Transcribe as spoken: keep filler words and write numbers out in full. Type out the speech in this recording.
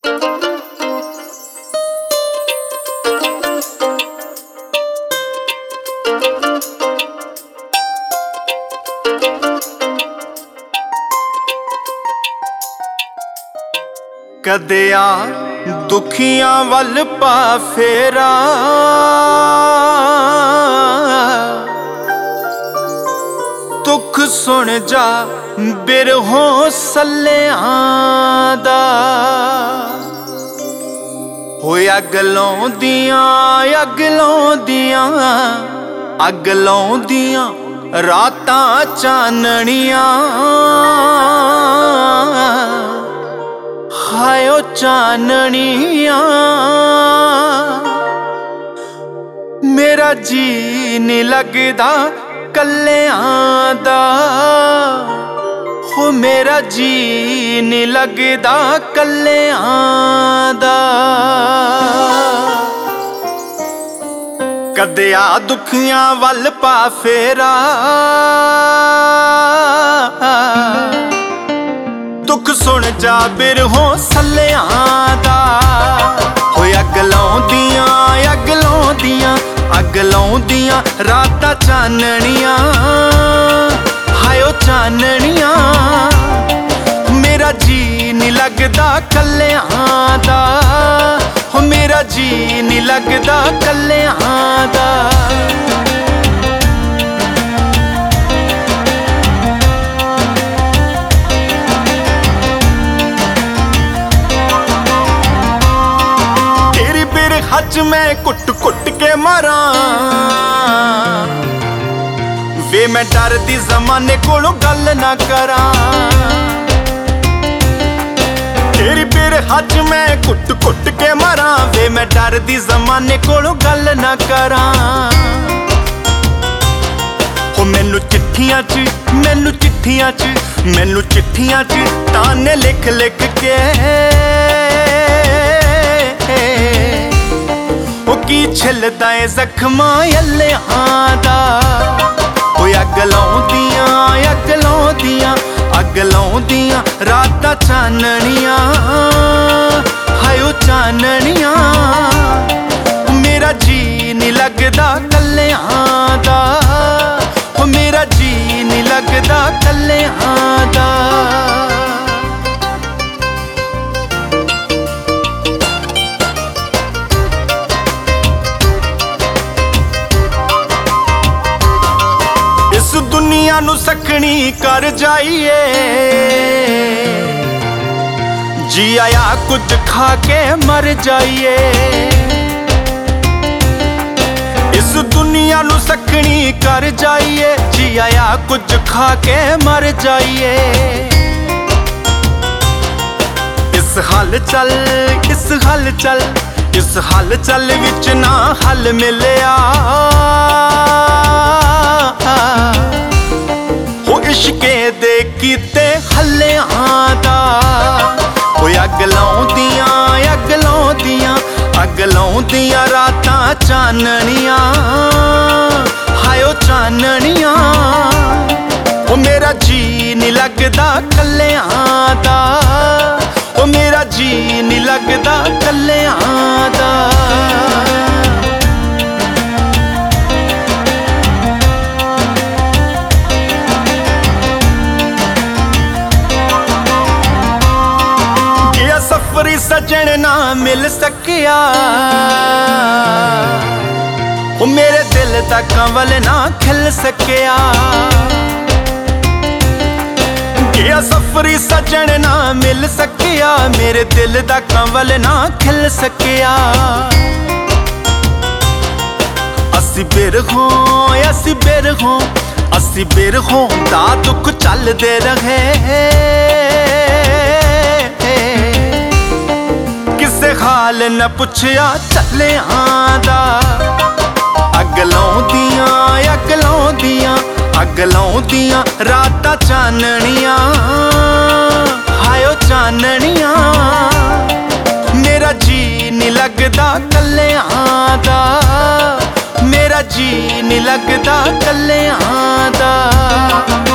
कदे आ दुखियां वल पा फेरा, दुख सुन जा बिरहों सल्लियां दा। होए अग लौंदियां अग लौंदियां अग लौंदियां रातां चानणियां, हाय ओ चानणियां। मेरा जी नहीं लगदा कल्लियां दा, हो मेरा जी नहीं लगदा कल्लियां दा। कदे आ दुखियां वल पा फेरा, दुख सुन जा बिरहों सल्लियां दा। होए अग लौंदियां अग लौंदियां अग लौंदियां रातां चानणियां, हाय ओ चानणियां। मेरा जी नहीं लगदा कल्लियां दा, हो मेरा जी नहीं लगदा कल्लियां दा। अज मैं कुट कुट के मरा वे, मैं डरदी जमाने कोलों गल ना करा। तेरी बिर अज मैं कुट कुट के मरा वे, मैं डरदी जमाने कोलों गल ना करा। हो मैनू चिट्ठियां च मैनू चिट्ठियां च मैनू चिट्ठियां च ताने लिख लिख के की छिलदा ए जख्मां यल्लियां दा। होए अग लौंदियां अग लौंदियां अग लौंदियां रातां चानणियां, हाय ओ चानणियां। मेरा जी नहीं लगदा कल्लियां दा, हो मेरा जी नहीं लगदा कल्लियां दा। दुनिया नू सकनी कर जाइए, जी आया कुछ खा के मर जाइए। इस दुनिया नू सकनी कर जाइए, जी आया कुछ खा के मर जाइए। इस हाल चल इस हाल चल इस हाल चल विच ना हल मिलिया, इश्के दे कीते हल्लियां दा। होए अग लौंदियां अग लौंदियां अग लौंदियां रातां चानणियां, हाय ओ चानणियां। ओ मेरा जी नहीं लगदा कल्लियां दा, ओ मेरा जी नहीं लगदा कल्लियां दा। सफरी सजन ना मिल सकिया, वो मेरे दिल दा कंवल ना खिल सकिया। गया सफरी सजन ना मिल सकिया, मेरे दिल दा कंवल ना खिल सकिया। असी बिरहों असी बिरहों असी बिरहों दा दुख चलदे रहे, हाल न पुछया चलियां दा। अग लौंदियां अग लौंदियां अग लौंदियां रातां चानणियां, हाय ओ चानणियां। मेरा जी नहीं लगदा कल्लियां दा, मेरा जी नहीं लगदा कल्लियां दा।